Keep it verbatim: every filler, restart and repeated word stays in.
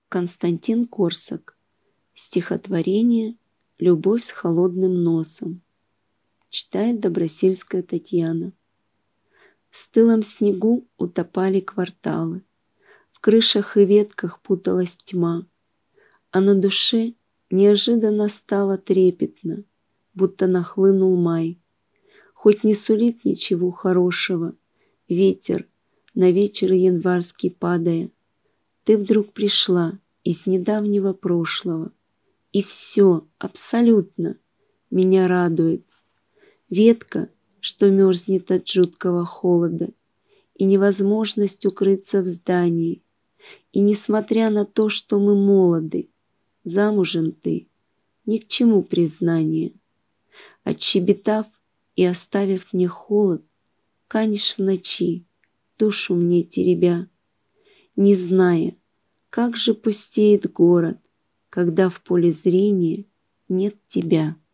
Константин Корсак. Стихотворение «Любовь с холодным носом». Читает Добросельская Татьяна. В стылом снегу утопали кварталы, в крышах и ветках путалась тьма, а на душе неожиданно стало трепетно, будто нахлынул май. Хоть не сулит ничего хорошего ветер, на вечер январский падая, ты вдруг пришла из недавнего прошлого, и все, абсолютно, меня радует. Ветка, что мерзнет от жуткого холода, и невозможность укрыться в здании, и несмотря на то, что мы молоды, замужем ты, ни к чему признание. Отщебетав и оставив мне холод, канешь в ночи, душу мне теребя, не зная, как же пустеет город, когда в поле зрения нет тебя.